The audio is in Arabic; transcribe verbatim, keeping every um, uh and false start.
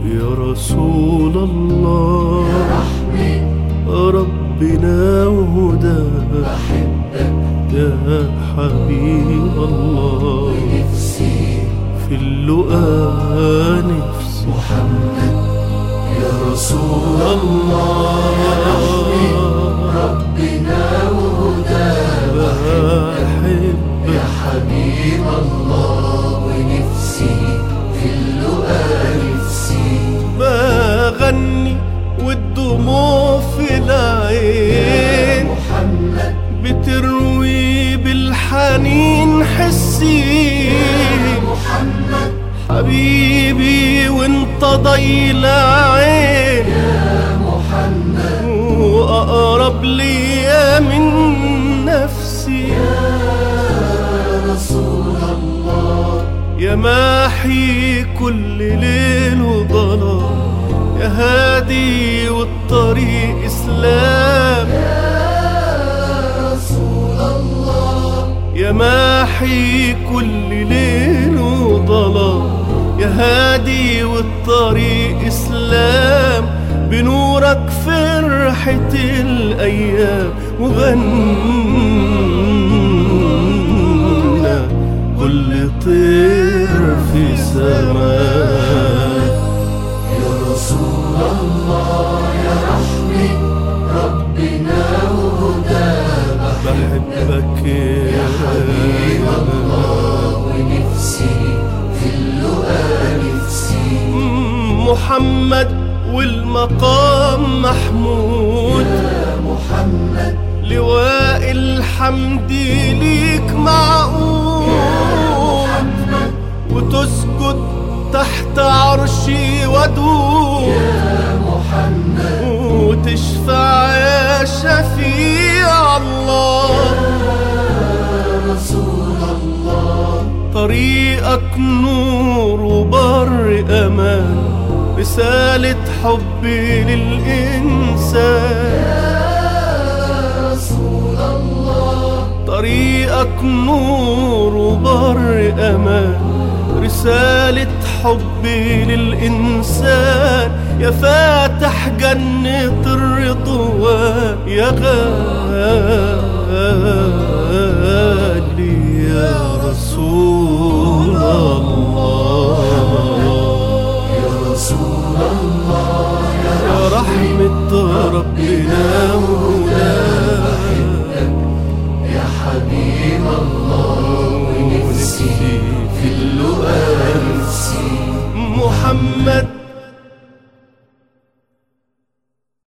يا رسول الله، يا رحمة ربنا وهدى، بحبك يا حبيب الله، ونفسي في اللقاء نفسي محمد يا رسول الله، يا رحمة ربنا وهدى، بحبك يا حبيب الله، ونفسي في اللقاء نفسي بغني والدموع في العين، محمد بتروي بالحنين حسي، محمد حبيبي وانت ضيل عين، يا محمد وأقرب ليا من نفسي، يا رسول الله، يا ماحي كل ليل وظلام، يا هادي والطريق إسلام، يا رسول الله، يا ماحي كل ليل وظلام، يا هادي والطريق إسلام، بنورك فرحة الأيام، وغنى كل طير في سماء. يا رسول الله، يا رحمة ربنا وهدى، بحبك يا حبيب الله، ونفسي في اللقاء نفسي محمد والمقام محمود، يا محمد لواء الحمد ليك معقود، وتسجد تحت عرشي ودود، يا محمد وتشفع يا شفيع الله، يا رسول الله، طريقك نور وبر أمان، رسالة حبي للإنسان، يا رسول الله، طريقك نور وبر أمان، رسالة حبي للإنسان، يا فاتح جنة الرضوان، يا غالي يا رسول الله، يا رسول الله، يا رحمة ربنا وهداه، يا حبيب الله، ونفسي في اللقاء نفسي محمد